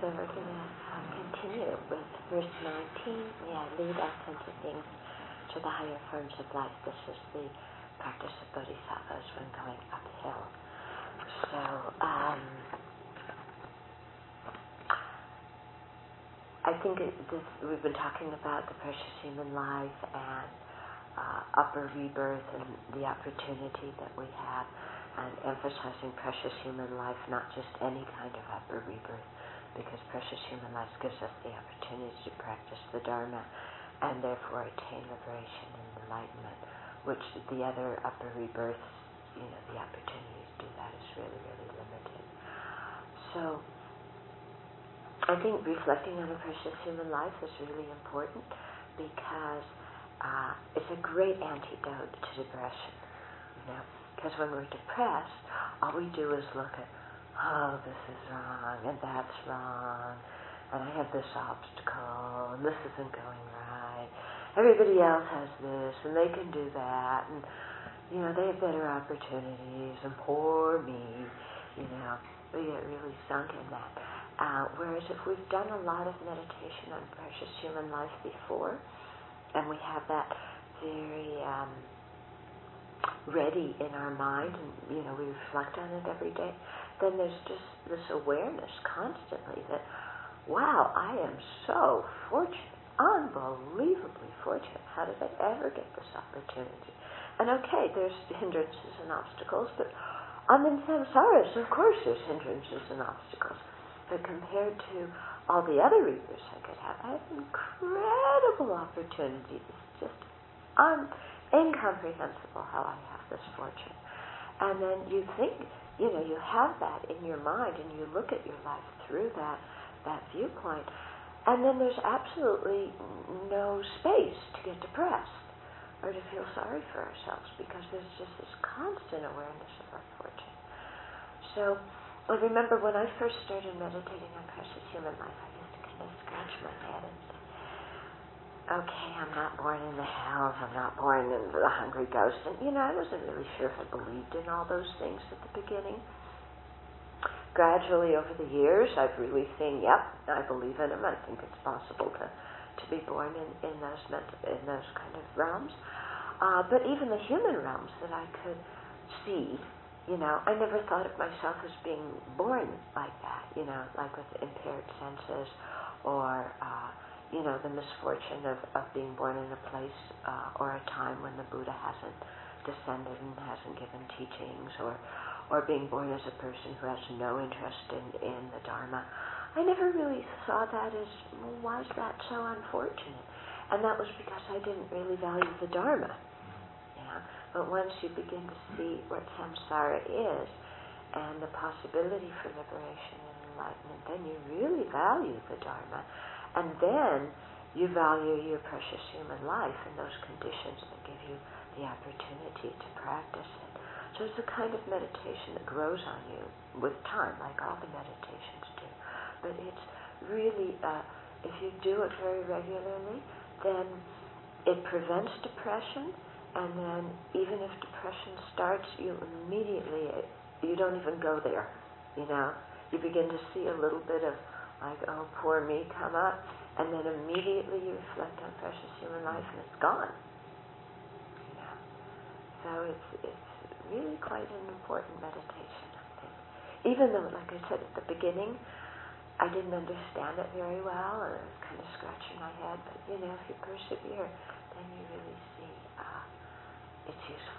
So we're going to continue with verse 19. Yeah, lead us into things to the higher forms of life. This is the practice of bodhisattvas when going uphill. So, I think we've been talking about the precious human life and upper rebirth and the opportunity that we have, and emphasizing precious human life, not just any kind of upper rebirth, because precious human life gives us the opportunity to practice the Dharma and therefore attain liberation and enlightenment, which the other upper rebirths, the opportunity to do that is really, really limited. So I think reflecting on a precious human life is really important because it's a great antidote to depression. Because when we're depressed, all we do is look at, oh, this is wrong, and that's wrong, and I have this obstacle, and this isn't going right. Everybody else has this, and they can do that, and, they have better opportunities, and poor me, we get really sunk in that. Whereas if we've done a lot of meditation on precious human life before, and we have that very ready in our mind, and we reflect on it every day, then there's just this awareness constantly that, wow, I am so fortunate, unbelievably fortunate. How did I ever get this opportunity? And okay, there's hindrances and obstacles, but I'm in samsaras, of course there's hindrances and obstacles. But compared to all the other rebirths I could have, I have incredible opportunities. It's just incomprehensible how I have this fortune. And then you think, you have that in your mind, and you look at your life through that viewpoint, and then there's absolutely no space to get depressed or to feel sorry for ourselves, because there's just this constant awareness of our fortune. So I remember when I first started meditating on precious human life, I used to kind of scratch my head and say, okay, I'm not born in the hells, I'm not born in the hungry ghost. And, I wasn't really sure if I believed in all those things at the beginning. Gradually, over the years, I've really seen, yep, I believe in them. I think it's possible to be born in those kind of realms. But even the human realms that I could see, I never thought of myself as being born like that, like with impaired senses or, the misfortune of being born in a place or a time when the Buddha hasn't descended and hasn't given teachings, or being born as a person who has no interest in the Dharma. I never really saw that as, well, why is that so unfortunate? And that was because I didn't really value the Dharma. But once you begin to see what samsara is and the possibility for liberation and enlightenment, then you really value the Dharma. And then you value your precious human life and those conditions that give you the opportunity to practice it. So it's a kind of meditation that grows on you with time, like all the meditations do. But it's really, if you do it very regularly, then it prevents depression. And then even if depression starts, you don't even go there, You begin to see a little bit of, like, oh, poor me come up, and then immediately you reflect on precious human life and it's gone. So it's really quite an important meditation, I think. Even though, like I said at the beginning, I didn't understand it very well, or I was kind of scratching my head, but if you persevere, then you really see it's useful.